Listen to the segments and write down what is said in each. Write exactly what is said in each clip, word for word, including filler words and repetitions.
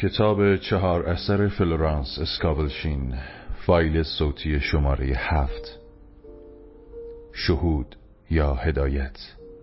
کتاب چهار اثر فلورانس اسکابلشین، فایل صوتی شماره هفت. شهود یا هدایت.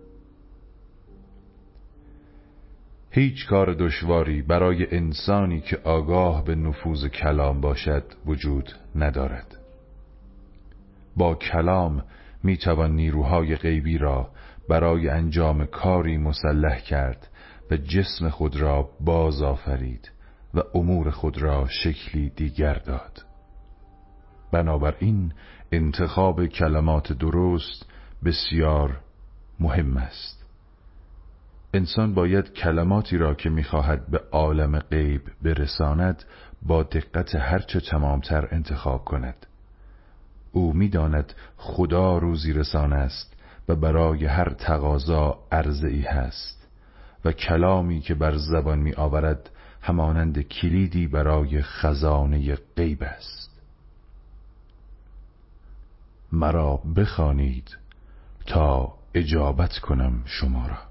هیچ کار دشواری برای انسانی که آگاه به نفوذ کلام باشد وجود ندارد. با کلام می توان نیروهای غیبی را برای انجام کاری مسلح کرد و جسم خود را باز آفرید و امور خود را شکلی دیگر داد. بنابراین انتخاب کلمات درست بسیار مهم است. انسان باید کلماتی را که می‌خواهد به عالم غیب برساند با دقت هرچه تمامتر انتخاب کند. او می‌داند خدا روزی رسان است و برای هر تقاضا عرضه‌ای هست و کلامی که بر زبان می آورد همانند کلیدی برای خزانه غیب است. مرا بخوانید تا اجابت کنم شما را.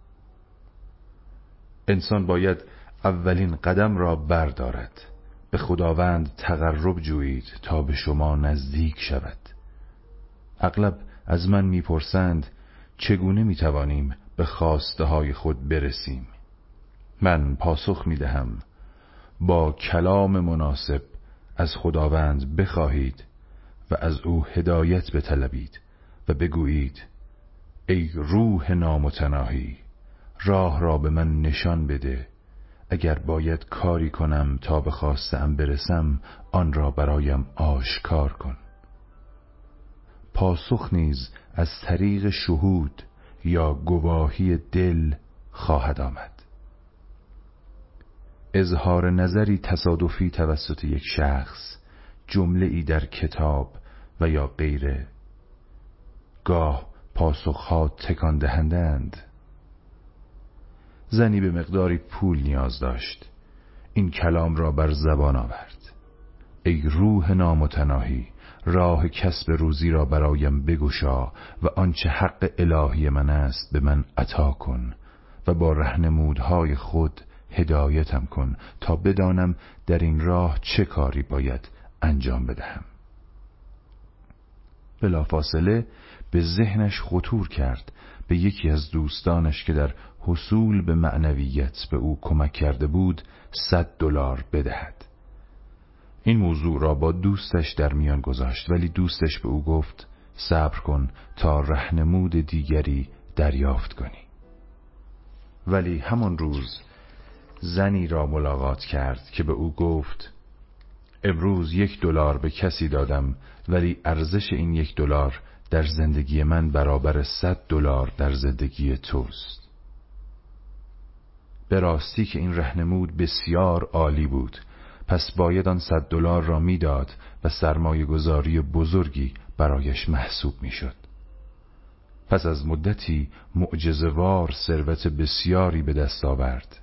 انسان باید اولین قدم را بردارد. به خداوند تقرب جویید تا به شما نزدیک شود. اغلب از من میپرسند چگونه میتوانیم به خواسته های خود برسیم؟ من پاسخ میدهم با کلام مناسب از خداوند بخواهید و از او هدایت بطلبید و بگویید ای روح نامتناهی، راه را به من نشان بده. اگر باید کاری کنم تا به خواسته‌ام برسم، آن را برایم آشکار کن. پاسخ نیز از طریق شهود یا گواهی دل خواهد آمد. اظهار نظری تصادفی توسط یک شخص، جمله‌ای در کتاب و یا غیره، گاه پاسخها تکان دهندند. زنی به مقداری پول نیاز داشت. این کلام را بر زبان آورد: ای روح نامتناهی، راه کسب روزی را برایم بگشا و آنچه حق الهی من است به من عطا کن و با راهنمودهای خود هدایتم کن تا بدانم در این راه چه کاری باید انجام بدهم. بلافاصله به ذهنش خطور کرد به یکی از دوستانش که در حصول به معنویت به او کمک کرده بود صد دلار بدهد. این موضوع را با دوستش در میان گذاشت، ولی دوستش به او گفت صبر کن تا راهنمود دیگری دریافت کنی. ولی همان روز زنی را ملاقات کرد که به او گفت امروز یک دلار به کسی دادم، ولی ارزش این یک دلار در زندگی من برابر صد دلار در زندگی توست. به راستی که این راهنمود بسیار عالی بود، پس باید آن صد دلار را میداد و سرمایه گذاری بزرگی برایش محسوب میشد. پس از مدتی معجزه‌وار ثروت بسیاری به دست آورد.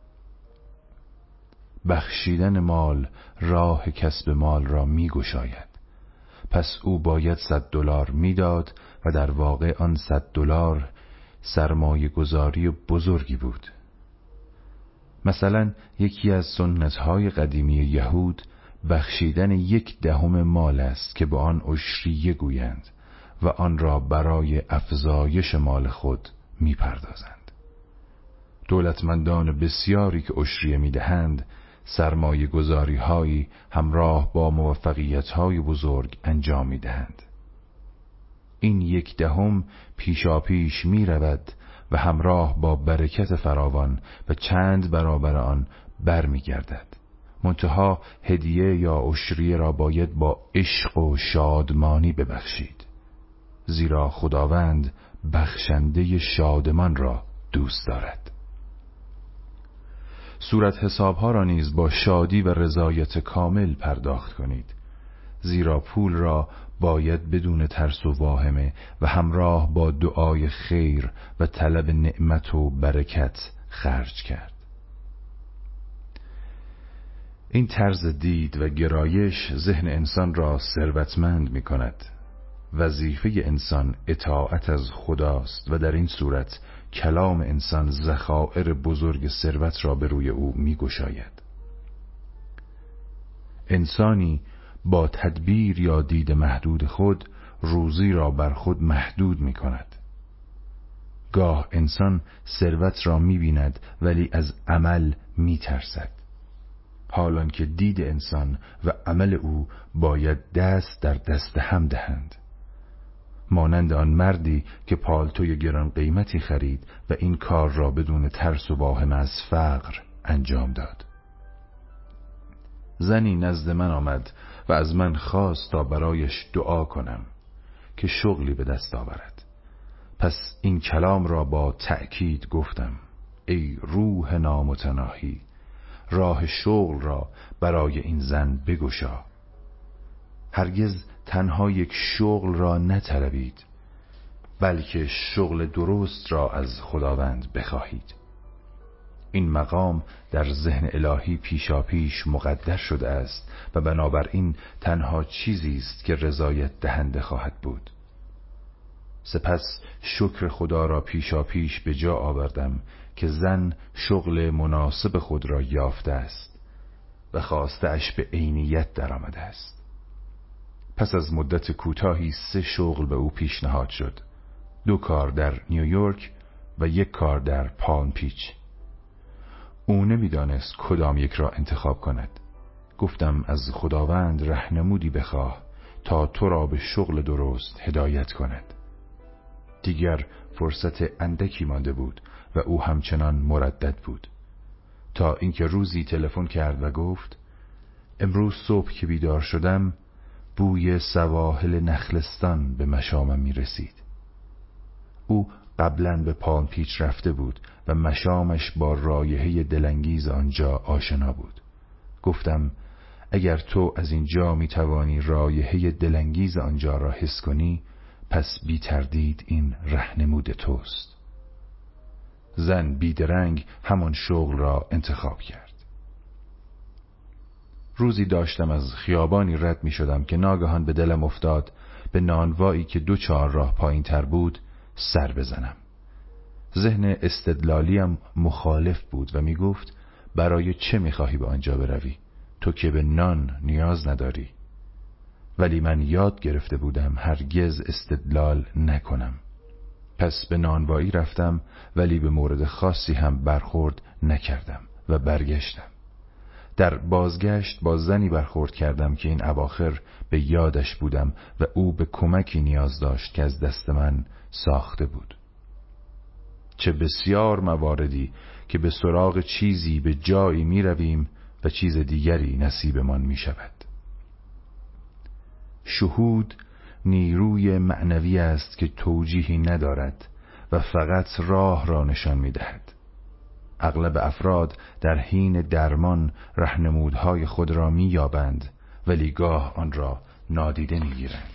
بخشیدن مال راه کسب مال را میگشاید. پس او باید صد دلار میداد و در واقع آن صد دلار سرمایه گذاری بزرگی بود. مثلا یکی از سنت‌های قدیمی یهود بخشیدن یک دهم مال است که به آن عشریه گویند و آن را برای افزایش مال خود میپردازند. دولتمندان بسیاری که عشریه میدهند سرمایه گذاری هایی همراه با موفقیت های بزرگ انجام میدهند. این یک دهم پیشاپیش می رود و همراه با برکت فراوان و چند برابر آن بر می گردد. منتها هدیه یا عشریه را باید با عشق و شادمانی ببخشید، زیرا خداوند بخشنده شادمان را دوست دارد. صورت حسابها را نیز با شادی و رضایت کامل پرداخت کنید، زیرا پول را باید بدون ترس و واهمه و همراه با دعای خیر و طلب نعمت و برکت خرج کرد. این طرز دید و گرایش ذهن انسان را ثروتمند می کند. وظیفه انسان اطاعت از خداست و در این صورت کلام انسان ذخایر بزرگ ثروت را به روی او می گشاید. انسانی با تدبیر یا دید محدود خود روزی را بر خود محدود می کند. گاه انسان ثروت را می بیند ولی از عمل می ترسد، حالان که دید انسان و عمل او باید دست در دست هم دهند. مانند آن مردی که پالتوی گران قیمتی خرید و این کار را بدون ترس و واهمه از فقر انجام داد. زنی نزد من آمد و از من خواست تا برایش دعا کنم که شغلی به دست آورد. پس این کلام را با تأکید گفتم: ای روح نامتناهی، راه شغل را برای این زن بگشا. هرگز تنها یک شغل را نطلبید، بلکه شغل درست را از خداوند بخواهید. این مقام در ذهن الهی پیشاپیش مقدر شده است و بنابراین تنها چیزی است که رضایت دهنده خواهد بود. سپس شکر خدا را پیشاپیش به جا آوردم که زن شغل مناسب خود را یافته است و خواسته اش به عینیت درآمده است. پس از مدت کوتاهی سه شغل به او پیشنهاد شد: دو کار در نیویورک و یک کار در پالم پیچ. او نمیدانست کدام یک را انتخاب کند. گفتم از خداوند راهنمودی بخواه تا تو را به شغل درست هدایت کند. دیگر فرصت اندکی مانده بود و او همچنان مردد بود، تا اینکه روزی تلفن کرد و گفت: امروز صبح که بیدار شدم بوی سواحل نخلستان به مشامم می رسید. او قبلا به پالم پیچ رفته بود و مشامش با رایحه دلانگیز آنجا آشنا بود. گفتم: اگر تو از اینجا می توانی رایحه دلانگیز آنجا را حس کنی، پس بی تردید این راهنمود توست. زن بیدرنگ همان شغل را انتخاب کرد. روزی داشتم از خیابانی رد می شدم که ناگهان به دلم افتاد به نانوایی که دو چهار راه پایین تر بود سر بزنم. ذهن استدلالیم مخالف بود و می گفت: برای چه می خواهی به آنجا بروی؟ تو که به نان نیاز نداری. ولی من یاد گرفته بودم هرگز استدلال نکنم. پس به نانوایی رفتم ولی به مورد خاصی هم برخورد نکردم و برگشتم. در بازگشت با زنی برخورد کردم که این اواخر به یادش بودم و او به کمکی نیاز داشت که از دست من ساخته بود. چه بسیار مواردی که به سراغ چیزی به جایی می رویم و چیز دیگری نصیبمان می شود. شهود نیروی معنوی است که توجیهی ندارد و فقط راه را نشان می دهد. اغلب افراد در حین درمان راهنمودهای خود را می یابند ولی گاه آن را نادیده می گیرند.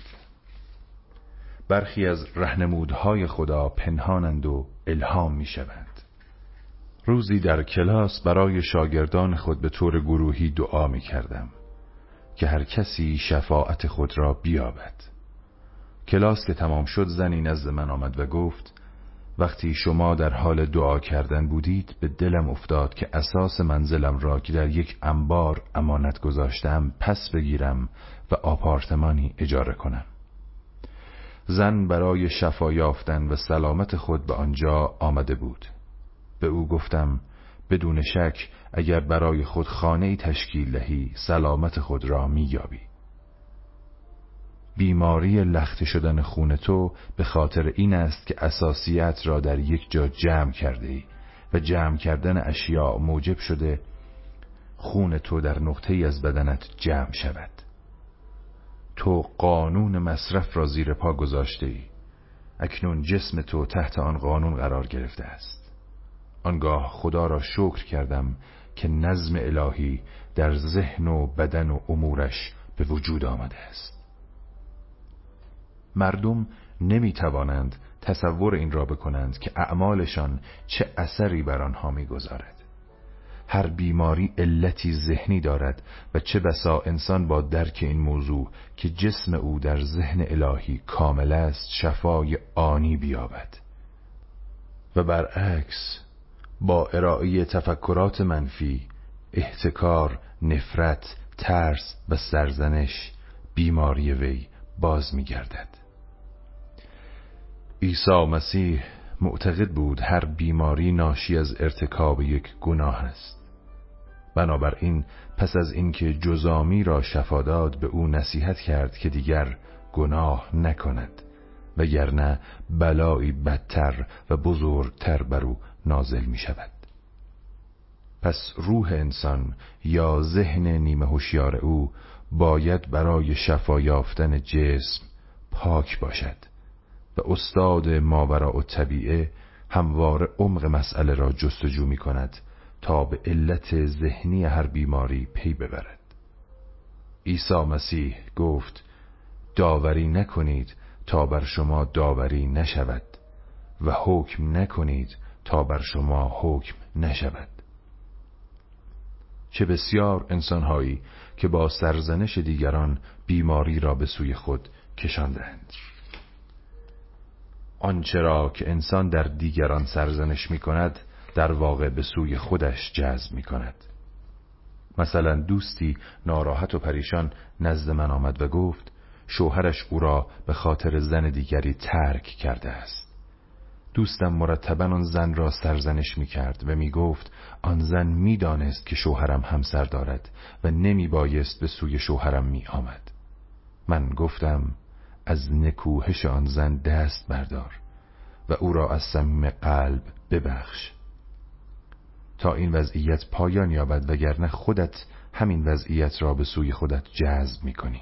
برخی از راهنمودهای خدا پنهانند و الهام می شوند. روزی در کلاس برای شاگردان خود به طور گروهی دعا می کردم که هر کسی شفاعت خود را بیابد. کلاس که تمام شد زنی نزد من آمد و گفت: وقتی شما در حال دعا کردن بودید به دلم افتاد که اساس منزلم را که در یک انبار امانت گذاشتم پس بگیرم و آپارتمانی اجاره کنم. زن برای شفا یافتن و سلامت خود به آنجا آمده بود. به او گفتم: بدون شک اگر برای خود خانه‌ای تشکیل دهی سلامت خود را می‌یابی. بیماری لخته شدن خون تو به خاطر این است که اساسیات را در یک جا جمع کرده ای و جمع کردن اشیاء موجب شده خون تو در نقطه‌ای از بدنت جمع شود. تو قانون مصرف را زیر پا گذاشته ای. اکنون جسم تو تحت آن قانون قرار گرفته است. آنگاه خدا را شکر کردم که نظم الهی در ذهن و بدن و امورش به وجود آمده است. مردم نمی توانند تصور این را بکنند که اعمالشان چه اثری بر آنها می گذارد. هر بیماری علتی ذهنی دارد و چه بسا انسان با درک این موضوع که جسم او در ذهن الهی کامل است شفای آنی بیابد. و برعکس با ارائه تفکرات منفی، احتکار، نفرت، ترس و سرزنش بیماری وی باز می گردد. عیسی مسیح معتقد بود هر بیماری ناشی از ارتکاب یک گناه است. بنابراین پس از اینکه جزامی را شفا داد به او نصیحت کرد که دیگر گناه نکند وگرنه بلایی بدتر و بزرگتر بر او نازل می شود. پس روح انسان یا ذهن نیمه هوشیار او باید برای شفا یافتن جسم پاک باشد و استاد ماوراء الطبیعه همواره عمق مسئله را جستجو می کند تا به علت ذهنی هر بیماری پی ببرد. عیسی مسیح گفت داوری نکنید تا بر شما داوری نشود و حکم نکنید تا بر شما حکم نشود. چه بسیار انسانهایی که با سرزنش دیگران بیماری را به سوی خود کشاندند. آنچه را که انسان در دیگران سرزنش می کند در واقع به سوی خودش جذب می کند. مثلا دوستی ناراحت و پریشان نزد من آمد و گفت شوهرش او را به خاطر زن دیگری ترک کرده است. دوستم مرتباً آن زن را سرزنش می کرد و می گفت آن زن می دانست که شوهرم همسر دارد و نمی بایست به سوی شوهرم می آمد. من گفتم از نکوهش آن زن دست بردار و او را از صمیم قلب ببخش تا این وضعیت پایان یابد وگرنه خودت همین وضعیت را به سوی خودت جذب می کنی.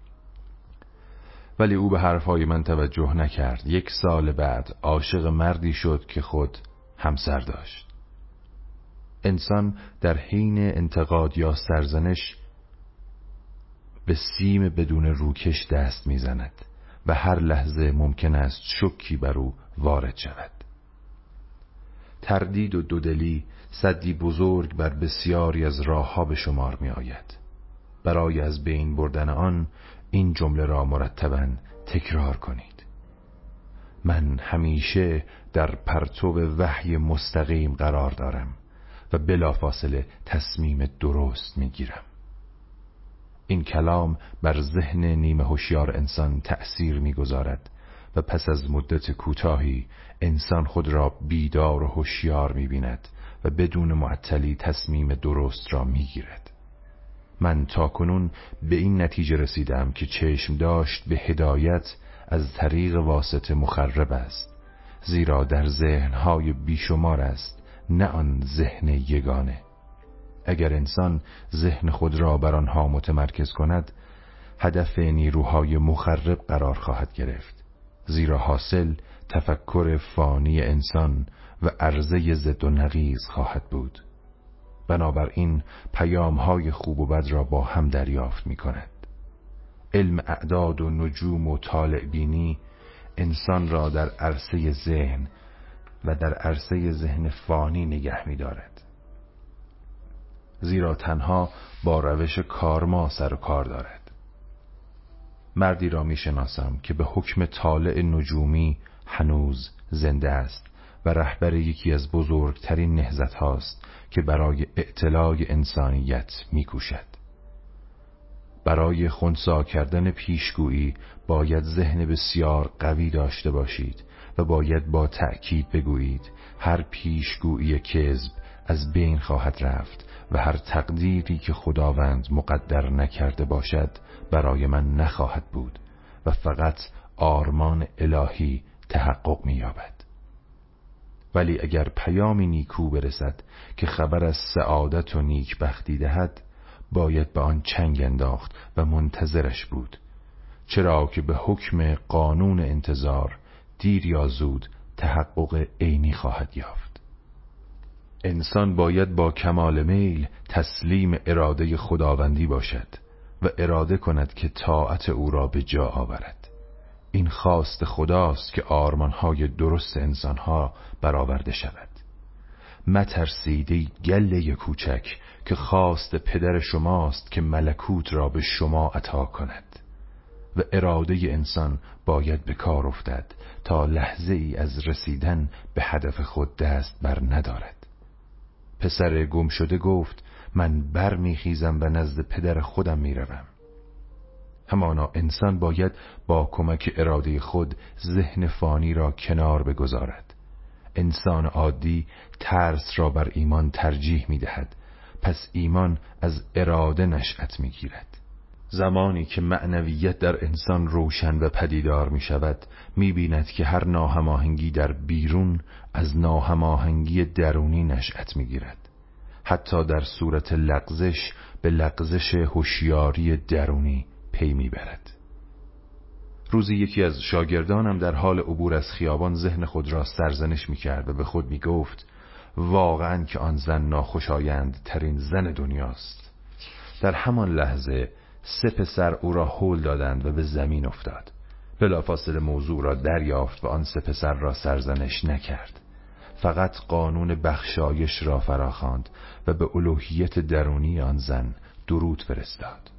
ولی او به حرفهای من توجه نکرد. یک سال بعد عاشق مردی شد که خود همسر داشت. انسان در حین انتقاد یا سرزنش به سیم بدون روکش دست میزند و هر لحظه ممکن است شوکی بر او وارد شود. تردید و دودلی سدی بزرگ بر بسیاری از راهها به شمار می آید. برای از بین بردن آن این جمله را مرتباً تکرار کنید. من همیشه در پرتو وحی مستقیم قرار دارم و بلافاصله تصمیم درست می گیرم. این کلام بر ذهن نیمه هوشیار انسان تأثیر می گذارد و پس از مدت کوتاهی انسان خود را بیدار و هوشیار می بیند و بدون معطلی تصمیم درست را می گیرد. من تاکنون به این نتیجه رسیدم که چشم داشت به هدایت از طریق واسطه مخرب است، زیرا در ذهنهای بیشمار است نه آن ذهن یگانه. اگر انسان ذهن خود را بر آنها متمرکز کند هدف نیروهای مخرب قرار خواهد گرفت، زیرا حاصل تفکر فانی انسان و عرضه ضد و نقیض خواهد بود. بنابراین پیام‌های خوب و بد را با هم دریافت می کند. علم اعداد و نجوم و طالع بینی انسان را در عرصه ذهن و در عرصه ذهن فانی نگه می دارد، زیرا تنها با روش کارما سر و کار دارد. مردی را می شناسم که به حکم طالع نجومی هنوز زنده است و رهبر یکی از بزرگترین نهضت هاست که برای اعتلاع انسانیت می کوشد. برای خنثی کردن پیشگویی باید ذهن بسیار قوی داشته باشید و باید با تأکید بگویید هر پیشگویی کذب از بین خواهد رفت و هر تقدیری که خداوند مقدر نکرده باشد برای من نخواهد بود و فقط آرمان الهی تحقق می یابد. ولی اگر پیامی نیکو برسد که خبر از سعادت و نیکبختی دهد باید به آن چنگ انداخت و منتظرش بود، چرا که به حکم قانون انتظار دیر یا زود تحقق عینی خواهد یافت. انسان باید با کمال میل تسلیم اراده خداوندی باشد و اراده کند که طاعت او را به جا آورد. این خواست خداست که آرمانهای درست انسانها برآورده شود. مترسید ای گله کوچک که خواست پدر شماست که ملکوت را به شما عطا کند و اراده انسان باید به کار افتد تا لحظه ای از رسیدن به هدف خود دست بر ندارد. پسر گم شده گفت من بر میخیزم و نزد پدر خودم میروم. همانا انسان باید با کمک اراده خود ذهن فانی را کنار بگذارد. انسان عادی ترس را بر ایمان ترجیح میدهد، پس ایمان از اراده نشأت میگیرد. زمانی که معنویت در انسان روشن و پدیدار می شود، می بیند که هر ناهماهنگی در بیرون از ناهماهنگی درونی نشأت می گیرد. حتی در صورت لغزش به لغزش هوشیاری درونی پی می برد. روزی یکی از شاگردانم در حال عبور از خیابان ذهن خود را سرزنش می کرد و به خود می گفت واقعاً که آن زن ناخوشایند ترین زن دنیاست. در همان لحظه سه پسر او را هول دادند و به زمین افتاد. بلافاصله موضوع را دریافت و آن سه پسر را سرزنش نکرد. فقط قانون بخشایش را فراخواند و به الوهیت درونی آن زن درود فرستاد.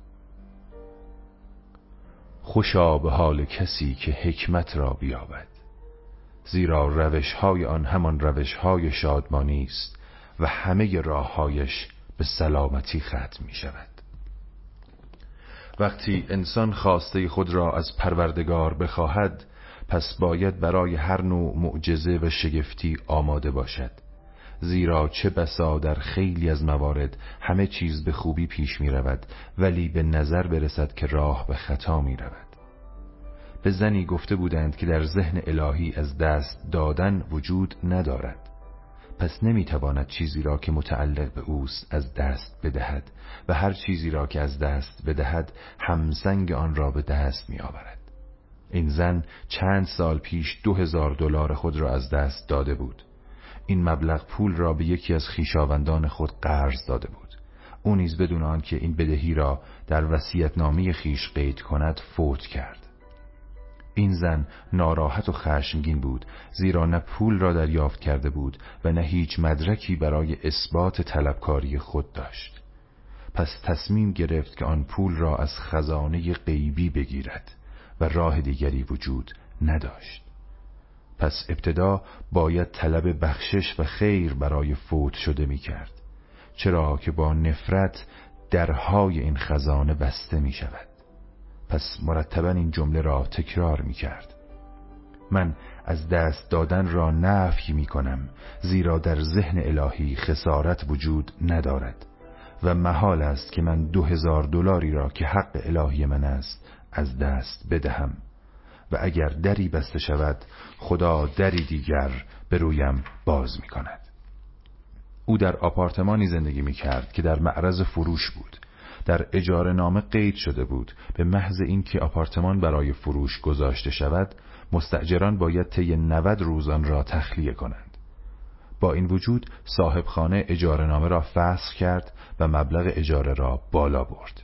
خوشا به حال کسی که حکمت را بیابد، زیرا روش‌های آن همان روش‌های شادمانی است و همه راه‌هایش به سلامتی ختم می‌شود. وقتی انسان خواسته خود را از پروردگار بخواهد، پس باید برای هر نوع معجزه و شگفتی آماده باشد، زیرا چه بسا در خیلی از موارد همه چیز به خوبی پیش می رود ولی به نظر برسد که راه به خطا می رود. به زنی گفته بودند که در ذهن الهی از دست دادن وجود ندارد، پس نمیتواند چیزی را که متعلق به اوست از دست بدهد و هر چیزی را که از دست بدهد همسنگ آن را به دست می آورد. این زن چند سال پیش دو هزار دلار خود را از دست داده بود. این مبلغ پول را به یکی از خویشاوندان خود قرض داده بود. او نیز بدون آنکه این بدهی را در وصیت‌نامه خویش قید کند فوت کرد. این زن ناراحت و خشمگین بود، زیرا نه پول را دریافت کرده بود و نه هیچ مدرکی برای اثبات طلبکاری خود داشت. پس تصمیم گرفت که آن پول را از خزانه غیبی بگیرد و راه دیگری وجود نداشت. پس ابتدا باید طلب بخشش و خیر برای فوت شده می کرد، چرا که با نفرت درهای این خزانه بسته می شود. پس مرتباً این جمله را تکرار می کرد: من از دست دادن را نفی می کنم، زیرا در ذهن الهی خسارت وجود ندارد و محال است که من دو هزار دلاری را که حق الهی من است از دست بدهم و اگر دری بسته شود خدا دری دیگر به رویم باز می کند. او در آپارتمانی زندگی می کرد که در معرض فروش بود. در اجاره نامه قید شده بود به محض اینکه آپارتمان برای فروش گذاشته شود مستأجران باید طی نود روز آن را تخلیه کنند. با این وجود صاحب خانه اجاره نامه را فسخ کرد و مبلغ اجاره را بالا برد.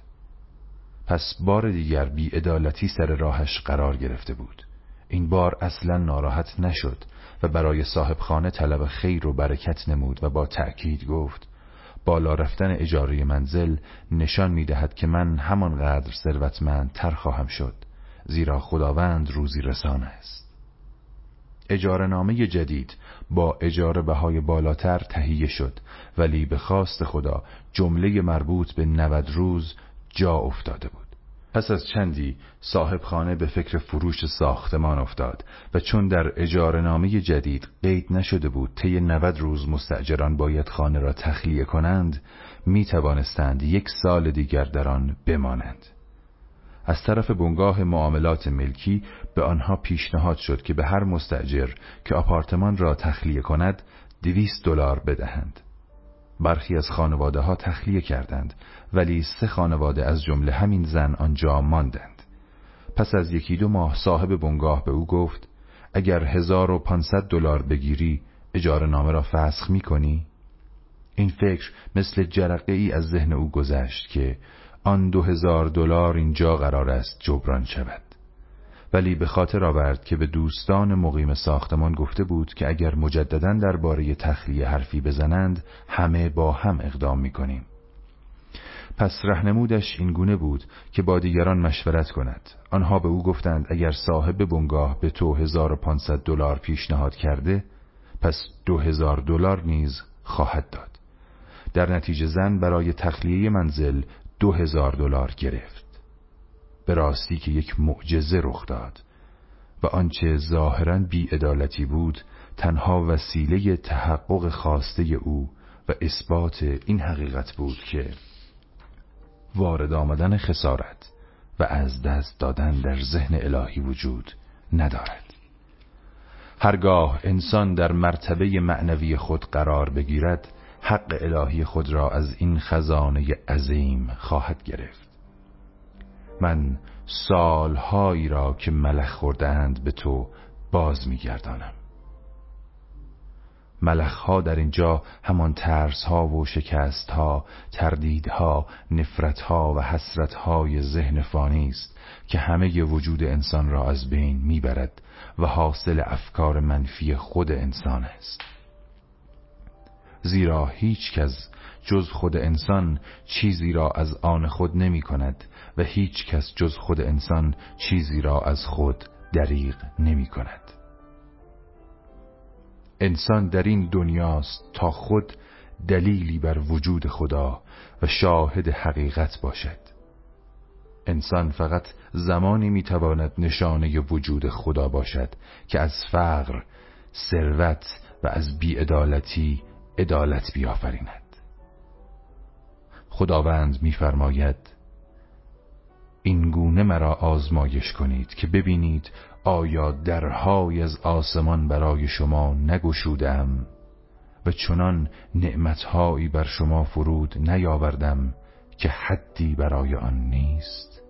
پس بار دیگر بی‌عدالتی سر راهش قرار گرفته بود. این بار اصلا ناراحت نشد و برای صاحب خانه طلب خیر و برکت نمود و با تأکید گفت: بالا رفتن اجاره منزل نشان می دهد که من همانقدر ثروتمندتر خواهم شد، زیرا خداوند روزی رسان است. اجاره نامه جدید با اجاره بهای بالاتر تهیه شد، ولی به خواست خدا جمله مربوط به نود روز جا افتاده بود. پس از چندی صاحب خانه به فکر فروش ساختمان افتاد و چون در اجاره نامه جدید قید نشده بود طی نود روز مستأجران باید خانه را تخلیه کنند، می توانستند یک سال دیگر در آن بمانند. از طرف بنگاه معاملات ملکی به آنها پیشنهاد شد که به هر مستأجر که آپارتمان را تخلیه کند دویست دلار بدهند. برخی از خانواده ها تخلیه کردند، ولی سه خانواده از جمله همین زن آنجا ماندند. پس از یکی دو ماه صاحب بنگاه به او گفت: اگر هزار و پانصد دلار بگیری اجاره نامه را فسخ می کنی؟ این فکر مثل جرقه ای از ذهن او گذشت که آن دو هزار دلار اینجا قرار است جبران شود. ولی به خاطر آورد که به دوستان مقیم ساختمان گفته بود که اگر مجدداً درباره تخلیه حرفی بزنند همه با هم اقدام می‌کنیم. پس رهنمودش این گونه بود که با دیگران مشورت کند. آنها به او گفتند اگر صاحب بنگاه به تو هزار و پانصد دلار پیشنهاد کرده، پس دو هزار دلار نیز خواهد داد. در نتیجه زن برای تخلیه منزل دو هزار دلار گرفت. به راستی که یک معجزه رخ داد و آنچه ظاهراً بی‌عدالتی بود تنها وسیله تحقق خواسته او و اثبات این حقیقت بود که وارد آمدن خسارت و از دست دادن در ذهن الهی وجود ندارد. هرگاه انسان در مرتبه معنوی خود قرار بگیرد، حق الهی خود را از این خزانه عظیم خواهد گرفت. من سالهایی را که ملخ خوردند به تو باز می‌گردانم. ملخ‌ها در اینجا همان ترس‌ها و شکست‌ها، تردیدها، نفرت‌ها و حسرت‌های ذهن فانی است که همه وجود انسان را از بین می‌برد و حاصل افکار منفی خود انسان است. زیرا هیچ کس جز خود انسان چیزی را از آن خود نمی کند و هیچ کس جز خود انسان چیزی را از خود دریغ نمی کند. انسان در این دنیاست تا خود دلیلی بر وجود خدا و شاهد حقیقت باشد. انسان فقط زمانی میتواند نشانه وجود خدا باشد که از فقر، ثروت و از بی‌عدالتی عدالت بیافریند. خداوند می‌فرماید: این گونه مرا آزمایش کنید که ببینید آیا درهای از آسمان برای شما نگشودم و چنان نعمتهایی بر شما فرود نیاوردم که حدی برای آن نیست.